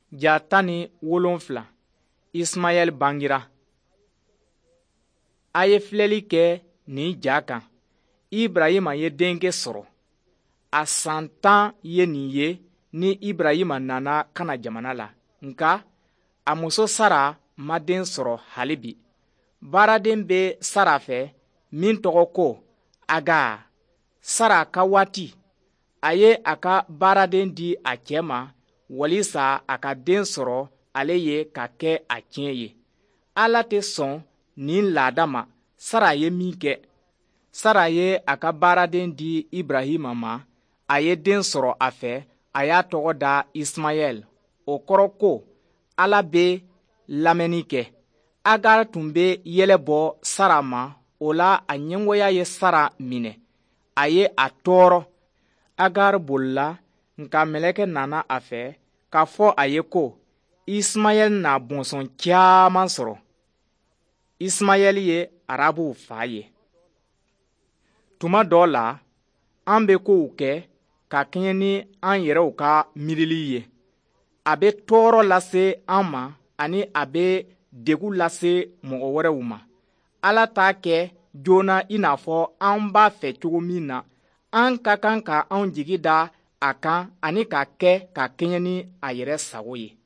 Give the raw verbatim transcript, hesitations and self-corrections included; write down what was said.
Ja tan ni wolonfila Ismayɛli bangira. A ye filɛli kɛ nin ja kan. Ibrahima ye denkɛ sɔrɔ. A san tan ye nin ye ni Ibrahima nana kana jamana la. Nka a muso Sara ma den sɔrɔ hali bi. Baaraden bɛ Sara fɛ min tɔgɔ ko Agar. Sara ka waati, a ye a ka baaraden di a cɛ ma walisa a ka den sɔrɔ ale ye ka kɛ a tiɲɛ ye. Ala tɛ sɔn nin laada ma. Sara ye min kɛ. Sara ye a ka baaraden di Ibrahima ma. A ye den sɔrɔ a fɛ. A y'a tɔgɔ da Ismayɛli. O kɔrɔ ko Ala bɛ lamɛnni kɛ. Agar tun bɛ yɛlɛbɔ Sara ma. O la a ɲɛngoya ye Sara minɛ. A ye a tɔɔrɔ. Agar bolila nka mɛlɛkɛ nana a fɛ k'a fɔ a ye ko Ismayɛli na bɔnsɔn caman sɔrɔ. Ismayɛli ye Arabuw fa ye. Tuma dɔw la, an bɛ kow kɛ ka kɛɲɛ ni an yɛrɛw ka miirili ye. A bɛ tɔɔrɔ lase an ma ani a bɛ degun lase mɔgɔ wɛrɛw ma. Ala t'a kɛ joona i n'a fɔ an b'a fɛ cogo min na. An ka kan ka an jigi da a kan ani ka kɛ ka kɛɲɛ ni a yɛrɛ sago ye.